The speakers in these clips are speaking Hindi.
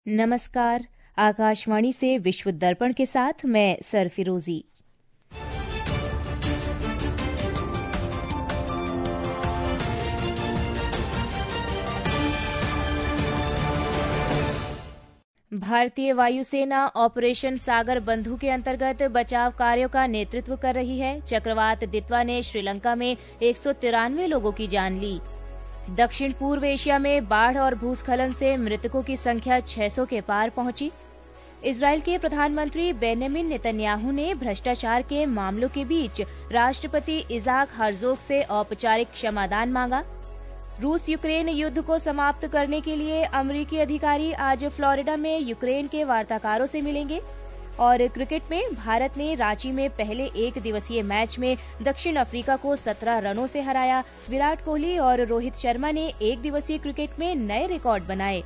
नमस्कार। आकाशवाणी से विश्व दर्पण के साथ मैं सरफिरोजी। भारतीय वायुसेना ऑपरेशन सागर बंधु के अंतर्गत बचाव कार्यों का नेतृत्व कर रही है। चक्रवात दित्वा ने श्रीलंका में 193 लोगों की जान ली। दक्षिण पूर्व एशिया में बाढ़ और भूस्खलन से मृतकों की संख्या 600 के पार पहुंची। इजरायल के प्रधानमंत्री बेंजामिन नेतन्याहू ने भ्रष्टाचार के मामलों के बीच राष्ट्रपति इज़हाक हर्जोग से औपचारिक क्षमादान मांगा। रूस यूक्रेन युद्ध को समाप्त करने के लिए अमेरिकी अधिकारी आज फ्लोरिडा में यूक्रेन के वार्ताकारों से मिलेंगे। और क्रिकेट में भारत ने रांची में पहले एक दिवसीय मैच में दक्षिण अफ्रीका को 17 रनों से हराया। विराट कोहली और रोहित शर्मा ने एक दिवसीय क्रिकेट में नए रिकॉर्ड बनाए।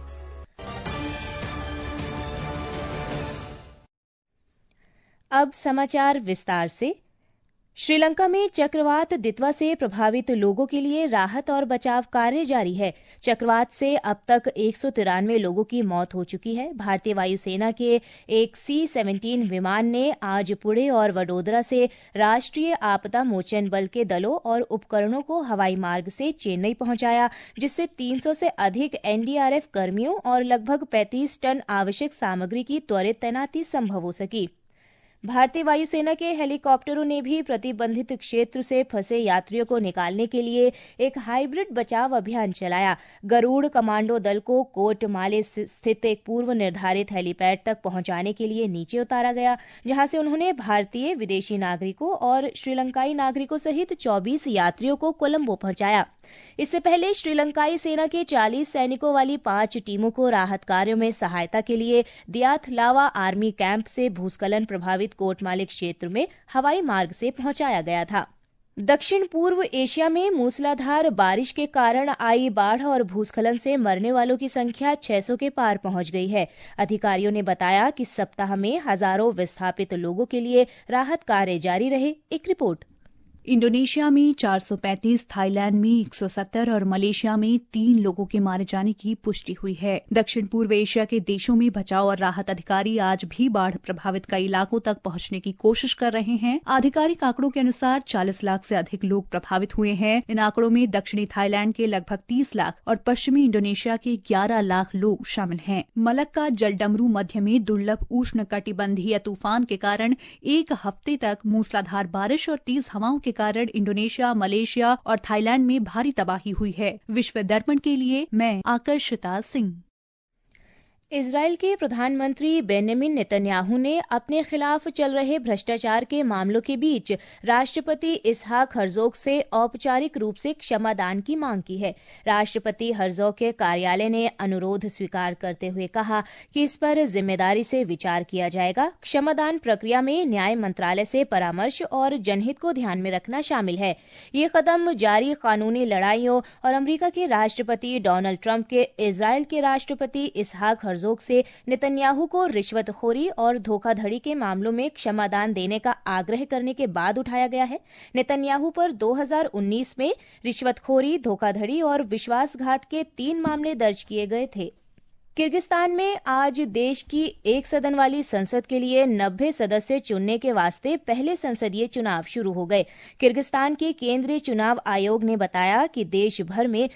अब समाचार विस्तार से। श्रीलंका में चक्रवात दित्वा से प्रभावित लोगों के लिए राहत और बचाव कार्य जारी है। चक्रवात से अब तक 193 लोगों की मौत हो चुकी है। भारतीय वायुसेना के एक C-17 विमान ने आज पुणे और वडोदरा से राष्ट्रीय आपदा मोचन बल के दलों और उपकरणों को हवाई मार्ग से चेन्नई पहुंचाया, जिससे 300 से अधिक NDRF कर्मियों और लगभग 35 टन आवश्यक सामग्री की त्वरित तैनाती संभव हो सकी। भारतीय वायुसेना के हेलीकॉप्टरों ने भी प्रतिबंधित क्षेत्र से फंसे यात्रियों को निकालने के लिए एक हाइब्रिड बचाव अभियान चलाया। गरुड़ कमांडो दल को कोटमाले स्थित एक पूर्व निर्धारित हेलीपैड तक पहुंचाने के लिए नीचे उतारा गया, जहां से उन्होंने भारतीय, विदेशी नागरिकों और श्रीलंकाई नागरिकों सहित 24 यात्रियों को कोलंबो पहुंचाया। इससे पहले श्रीलंकाई सेना के 40 सैनिकों वाली 5 टीमों को राहत कार्यों में सहायता के लिए दियाथलावा आर्मी कैंप से भूस्खलन प्रभावित कोटमाले क्षेत्र में हवाई मार्ग से पहुंचाया गया था। दक्षिण पूर्व एशिया में मूसलाधार बारिश के कारण आई बाढ़ और भूस्खलन से मरने वालों की संख्या 600 के पार पहुंच गई है। अधिकारियों ने बताया कि सप्ताह में हजारों विस्थापित लोगों के लिए राहत कार्य जारी रहे। एक रिपोर्ट। इंडोनेशिया में 435, थाईलैंड में 170 और मलेशिया में 3 लोगों के मारे जाने की पुष्टि हुई है। दक्षिण पूर्व एशिया के देशों में बचाव और राहत अधिकारी आज भी बाढ़ प्रभावित कई इलाकों तक पहुंचने की कोशिश कर रहे हैं। आधिकारिक आंकड़ों के अनुसार 40 लाख से अधिक लोग प्रभावित हुए हैं। इन आंकड़ों में दक्षिणी थाईलैंड के लगभग 30 लाख और पश्चिमी इंडोनेशिया के 11 लाख लोग शामिल हैं। मलक्का जलडमरू मध्य में दुर्लभ उष्ण कटिबंधीय तूफान के कारण एक हफ्ते तक मूसलाधार बारिश और तेज हवाओं के कारण इंडोनेशिया, मलेशिया और थाईलैंड में भारी तबाही हुई है। विश्व दर्पण के लिए मैं आकर्षिता सिंह। इजरायल के प्रधानमंत्री बेंजामिन नेतन्याहू ने अपने खिलाफ चल रहे भ्रष्टाचार के मामलों के बीच राष्ट्रपति इज़हाक हर्जोग से औपचारिक रूप से क्षमादान की मांग की है। राष्ट्रपति हर्जोग के कार्यालय ने अनुरोध स्वीकार करते हुए कहा कि इस पर जिम्मेदारी से विचार किया जाएगा। क्षमादान प्रक्रिया में न्याय मंत्रालय से परामर्श और जनहित को ध्यान में रखना शामिल है। ये कदम जारी कानूनी लड़ाइयों और अमेरिका के राष्ट्रपति डोनाल्ड ट्रंप के इजरायल के राष्ट्रपति इज़हाक हर्जोग से नेतन्याहू को रिश्वतखोरी और धोखाधड़ी के मामलों में क्षमादान देने का आग्रह करने के बाद उठाया गया है। नेतन्याहू पर 2019 में रिश्वतखोरी, धोखाधड़ी और विश्वासघात के 3 मामले दर्ज किए गए थे। किर्गिस्तान में आज देश की एक सदन वाली संसद के लिए 90 सदस्य चुनने के वास्ते पहले संसदीय चुनाव शुरू हो गए। किर्गिस्तान के केंद्रीय चुनाव आयोग ने बताया कि देश भर में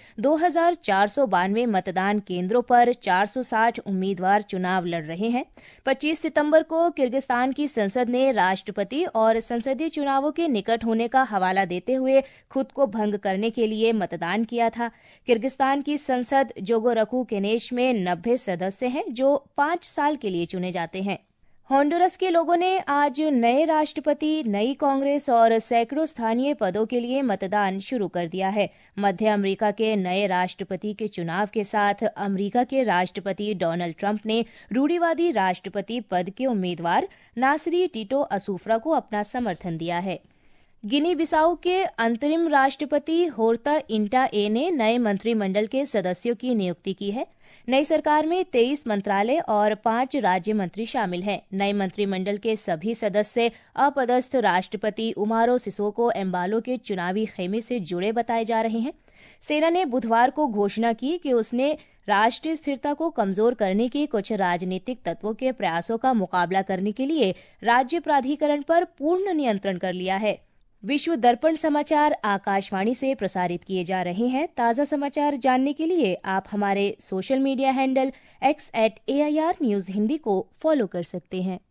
2492 मतदान केंद्रों पर 460 उम्मीदवार चुनाव लड़ रहे हैं। 25 सितंबर को किर्गिस्तान की संसद ने राष्ट्रपति और संसदीय चुनावों के निकट होने का हवाला देते हुए खुद को भंग करने के लिए मतदान किया था। किर्गिस्तान की संसद जोगोरकू केनेश में 90 सदस्य हैं जो 5 साल के लिए चुने जाते हैं। होंडुरस के लोगों ने आज नए राष्ट्रपति, नई कांग्रेस और सैकड़ों स्थानीय पदों के लिए मतदान शुरू कर दिया है। मध्य अमेरिका के नए राष्ट्रपति के चुनाव के साथ अमेरिका के राष्ट्रपति डोनाल्ड ट्रंप ने रूढ़िवादी राष्ट्रपति पद के उम्मीदवार नासरी टिटो असूफ्रा को अपना समर्थन दिया है। गिनी बिसाऊ के अंतरिम राष्ट्रपति होर्ता इंटा ए ने नए मंत्रिमंडल के सदस्यों की नियुक्ति की है। नई सरकार में 23 मंत्रालय और 5 राज्य मंत्री शामिल हैं। नए मंत्रिमंडल के सभी सदस्य अपदस्थ राष्ट्रपति उमारो सिसोको एम्बालो के चुनावी खेमे से जुड़े बताए जा रहे हैं। सेना ने बुधवार को घोषणा की कि उसने राष्ट्रीय स्थिरता को कमजोर करने के कुछ राजनीतिक तत्वों के प्रयासों का मुकाबला करने के लिए राज्य प्राधिकरण पर पूर्ण नियंत्रण कर लिया है। विश्व दर्पण समाचार आकाशवाणी से प्रसारित किए जा रहे हैं। ताज़ा समाचार जानने के लिए आप हमारे social media handle x@AIR news Hindi को फॉलो कर सकते हैं।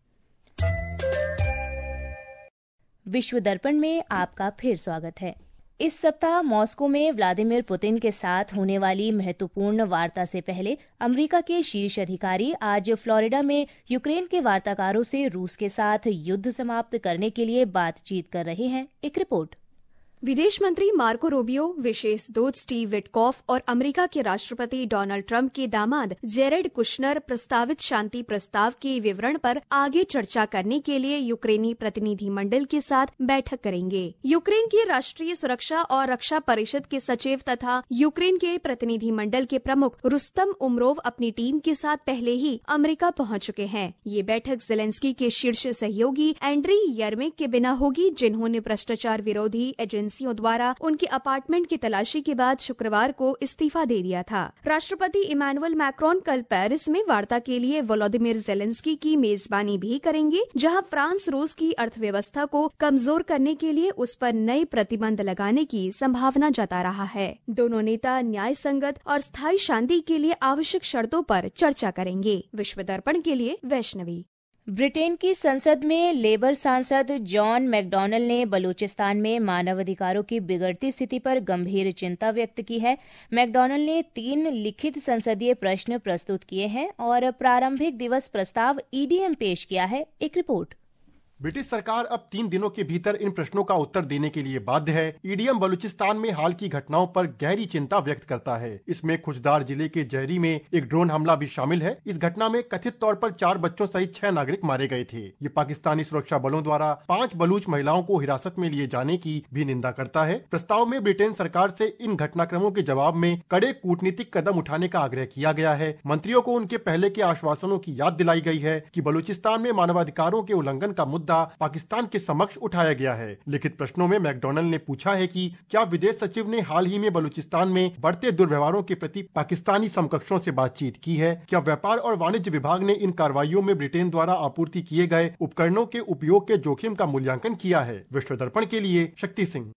विश्व दर्पण में आपका फिर स्वागत है। इस सप्ताह मॉस्को में व्लादिमीर पुतिन के साथ होने वाली महत्वपूर्ण वार्ता से पहले अमेरिका के शीर्ष अधिकारी आज फ्लोरिडा में यूक्रेन के वार्ताकारों से रूस के साथ युद्ध समाप्त करने के लिए बातचीत कर रहे हैं। एक रिपोर्ट। विदेश मंत्री मार्को रूबियो, विशेष दूत स्टीव विटकॉफ और अमेरिका के राष्ट्रपति डोनाल्ड ट्रंप के दामाद जेरेड कुशनर प्रस्तावित शांति प्रस्ताव के विवरण पर आगे चर्चा करने के लिए यूक्रेनी प्रतिनिधि मंडल के साथ बैठक करेंगे। यूक्रेन की राष्ट्रीय सुरक्षा और रक्षा परिषद के सचिव तथा यूक्रेन के प्रतिनिधि मंडल के प्रमुख रुस्तम उमरोव अपनी टीम के साथ पहले ही अमेरिका पहुंच चुके हैं। ये बैठक जेलेंस्की के शीर्ष सहयोगी एंड्री यर्मेक के बिना होगी, जिन्होंने भ्रष्टाचार विरोधी एजेंसियों द्वारा उनके अपार्टमेंट की तलाशी के बाद शुक्रवार को इस्तीफा दे दिया था। राष्ट्रपति इमैनुअल मैक्रोन कल पेरिस में वार्ता के लिए वोलोदिमीर जेलेंस्की की मेजबानी भी करेंगे, जहां फ्रांस रूस की अर्थव्यवस्था को कमजोर करने के लिए उस पर नए प्रतिबंध लगाने की संभावना जता रहा है। दोनों नेता न्याय संगत और स्थायी शांति के लिए आवश्यक शर्तों पर चर्चा करेंगे। विश्व दर्पण के लिए वैष्णवी। ब्रिटेन की संसद में लेबर सांसद जॉन मैकडॉनल्ड ने बलूचिस्तान में मानवाधिकारों की बिगड़ती स्थिति पर गंभीर चिंता व्यक्त की है। मैकडॉनल्ड ने 3 लिखित संसदीय प्रश्न प्रस्तुत किए हैं और प्रारंभिक दिवस प्रस्ताव EDM पेश किया है। एक रिपोर्ट। ब्रिटिश सरकार अब 3 दिनों के भीतर इन प्रश्नों का उत्तर देने के लिए बाध्य है। EDM बलूचिस्तान में हाल की घटनाओं पर गहरी चिंता व्यक्त करता है। इसमें खुशदार जिले के जहरी में एक ड्रोन हमला भी शामिल है। इस घटना में कथित तौर पर 4 बच्चों सहित 6 नागरिक मारे गए थे। ये पाकिस्तानी सुरक्षा बलों द्वारा 5 बलूच महिलाओं को हिरासत में लिए जाने की भी निंदा करता है। प्रस्ताव में ब्रिटेन सरकार से इन घटनाक्रमों के जवाब में कड़े कूटनीतिक कदम उठाने का आग्रह किया गया है। मंत्रियों को उनके पहले के आश्वासनों की याद दिलाई गई है कि बलूचिस्तान में मानवाधिकारों के उल्लंघन का मुद्दा पाकिस्तान के समक्ष उठाया गया है। लिखित प्रश्नों में मैकडॉनल्ड ने पूछा है कि क्या विदेश सचिव ने हाल ही में बलूचिस्तान में बढ़ते दुर्व्यवहारों के प्रति पाकिस्तानी समकक्षों से बातचीत की है? क्या व्यापार और वाणिज्य विभाग ने इन कार्रवाइयों में ब्रिटेन द्वारा आपूर्ति किए गए उपकरणों के उपयोग के जोखिम का मूल्यांकन किया है? विश्व दर्पण के लिए शक्ति सिंह।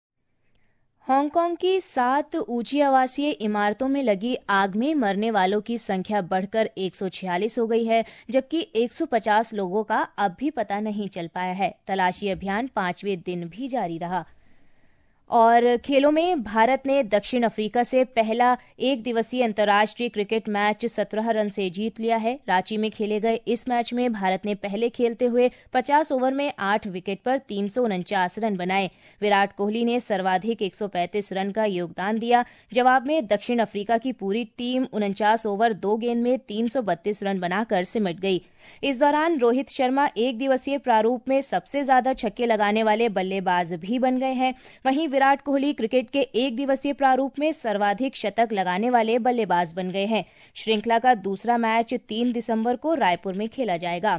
हांगकांग की 7 ऊंची आवासीय इमारतों में लगी आग में मरने वालों की संख्या बढ़कर 146 हो गई है, जबकि 150 लोगों का अब भी पता नहीं चल पाया है। तलाशी अभियान 5वें दिन भी जारी रहा। और खेलों में भारत ने दक्षिण अफ्रीका से पहला 1 दिवसीय अंतर्राष्ट्रीय क्रिकेट मैच 17 रन से जीत लिया है। रांची में खेले गए इस मैच में भारत ने पहले खेलते हुए 50 ओवर में 8 विकेट पर 349 रन बनाए। विराट कोहली ने सर्वाधिक 135 रन का योगदान दिया। जवाब में दक्षिण अफ्रीका की पूरी टीम 49 ओवर 2 गेंद में 332 रन बनाकर सिमट गई। इस दौरान रोहित शर्मा 1 दिवसीय प्रारूप में सबसे ज्यादा छक्के लगाने वाले बल्लेबाज भी बन गए हैं। वहीं विराट कोहली क्रिकेट के 1 दिवसीय प्रारूप में सर्वाधिक शतक लगाने वाले बल्लेबाज बन गए हैं। श्रृंखला का दूसरा मैच 3 दिसंबर को रायपुर में खेला जाएगा।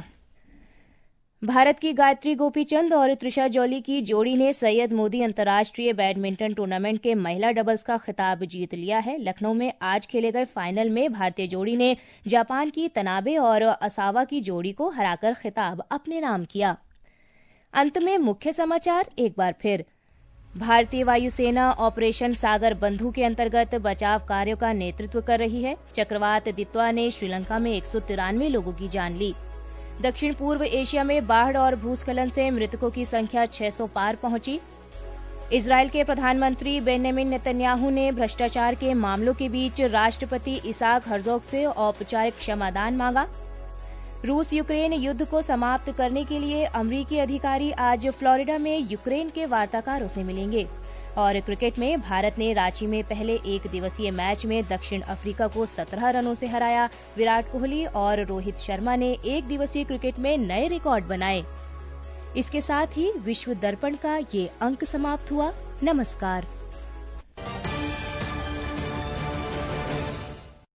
भारत की गायत्री गोपीचंद और त्रिशा जॉली की जोड़ी ने सैयद मोदी अंतर्राष्ट्रीय बैडमिंटन टूर्नामेंट के महिला डबल्स का खिताब जीत लिया है। लखनऊ में आज खेले गए फाइनल में भारतीय जोड़ी ने जापान की तनाबे और असावा की जोड़ी को हराकर खिताब अपने नाम किया। अंत में मुख्य समाचार एक बार फिर। भारतीय वायुसेना ऑपरेशन सागर बंधु के अंतर्गत बचाव कार्यों का नेतृत्व कर रही है। चक्रवात दित्वा ने श्रीलंका में 193 लोगों की जान ली। दक्षिण पूर्व एशिया में बाढ़ और भूस्खलन से मृतकों की संख्या 600 पार पहुंची। इजरायल के प्रधानमंत्री बेंजामिन नेतन्याहू ने भ्रष्टाचार के मामलों के बीच राष्ट्रपति इसाक हर्जोग से औपचारिक क्षमादान मांगा। रूस यूक्रेन युद्ध को समाप्त करने के लिए अमेरिकी अधिकारी आज फ्लोरिडा में यूक्रेन के वार्ताकारों से मिलेंगे। और क्रिकेट में भारत ने रांची में पहले 1 दिवसीय मैच में दक्षिण अफ्रीका को 17 रनों से हराया। विराट कोहली और रोहित शर्मा ने 1 दिवसीय क्रिकेट में नए रिकॉर्ड बनाए। इसके साथ ही विश्व दर्पण का ये अंक समाप्त हुआ। नमस्कार।